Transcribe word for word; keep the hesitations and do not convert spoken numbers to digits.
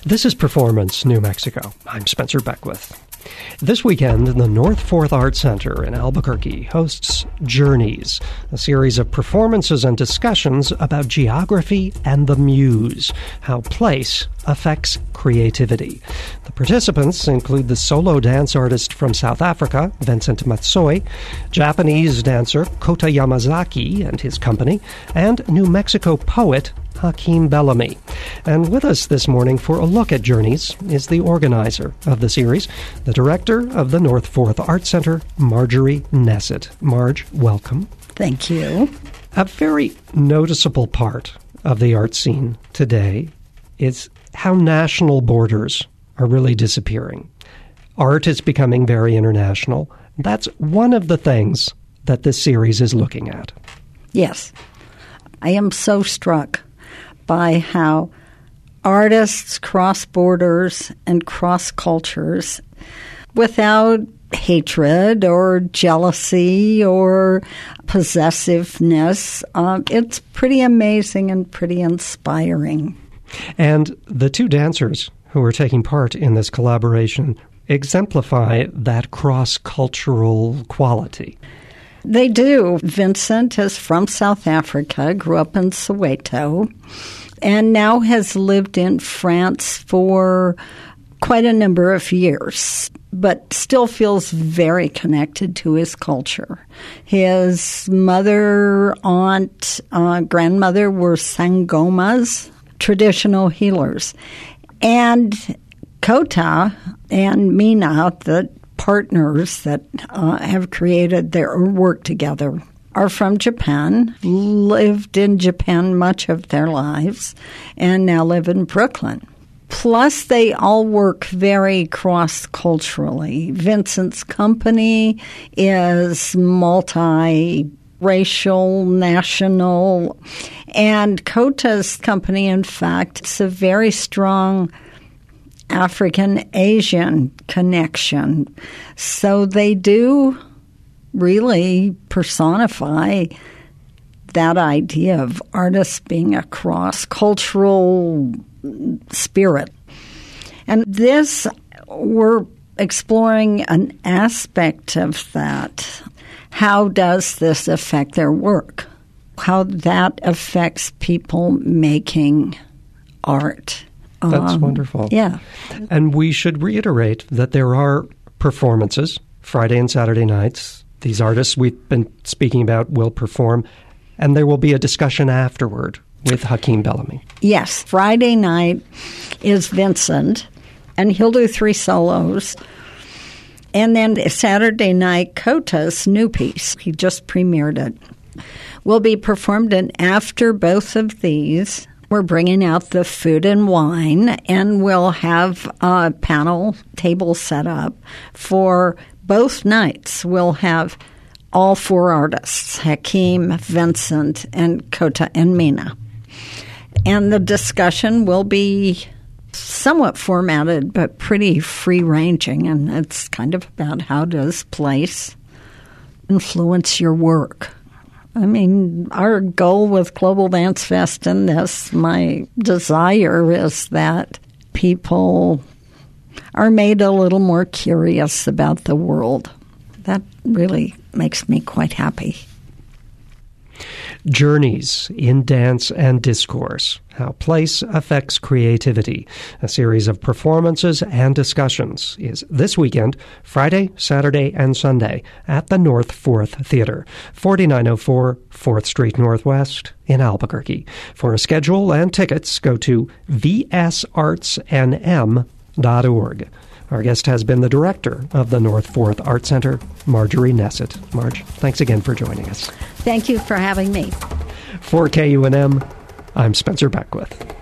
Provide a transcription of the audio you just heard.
This is Performance New Mexico. I'm Spencer Beckwith. This weekend, the North Fourth Art Center in Albuquerque hosts Journeys, a series of performances and discussions about geography and the muse, how place affects creativity. The participants include the solo dance artist from South Africa, Vincent Matsoi, Japanese dancer Kota Yamazaki and his company, and New Mexico poet Hakeem Bellamy. And with us this morning for a look at Journeys is the organizer of the series, the director of the North Fourth Art Center, Marjorie Nesset. Marge, welcome. Thank you. A very noticeable part of the art scene today is how national borders are really disappearing. Art is becoming very international. That's one of the things that this series is looking at. Yes. I am so struck by how artists cross borders and cross cultures without hatred or jealousy or possessiveness. Um, it's pretty amazing and pretty inspiring. And the two dancers who are taking part in this collaboration exemplify that cross-cultural quality. They do. Vincent is from South Africa, grew up in Soweto, and now has lived in France for quite a number of years, but still feels very connected to his culture. His mother, aunt, uh, grandmother were sangomas, traditional healers. And Kota and Mina, the partners that uh, have created their work together, are from Japan, lived in Japan much of their lives, and now live in Brooklyn. Plus, they all work very cross-culturally. Vincent's company is multi-racial, national, and Kota's company, in fact, is a very strong African-Asian connection. So they do really personify that idea of artists being a cross-cultural spirit. And this, we're exploring an aspect of that. How does this affect their work? How that affects people making art. That's um, wonderful. Yeah. And we should reiterate that there are performances Friday and Saturday nights. These artists we've been speaking about will perform, and there will be a discussion afterward with Hakeem Bellamy. Yes. Friday night is Vincent, and he'll do three solos. And then Saturday night, Kota's new piece, he just premiered it, will be performed. And after both of these, we're bringing out the food and wine, and we'll have a panel table set up for both nights. We'll have all four artists, Hakeem, Vincent, and Kota and Mina. And the discussion will be somewhat formatted, but pretty free-ranging, and it's kind of about how does place influence your work. I mean, our goal with Global Dance Fest and this, my desire is that people are made a little more curious about the world. That really makes me quite happy. Journeys in Dance and Discourse, How Place Affects Creativity. A series of performances and discussions is this weekend, Friday, Saturday, and Sunday at the North Fourth Theater, forty-nine oh four fourth Street Northwest in Albuquerque. For a schedule and tickets, go to v s arts n m dot org. Our guest has been the director of the North Fourth Art Center, Marjorie Nesset. Marge, thanks again for joining us. Thank you for having me. For K U N M, I'm Spencer Beckwith.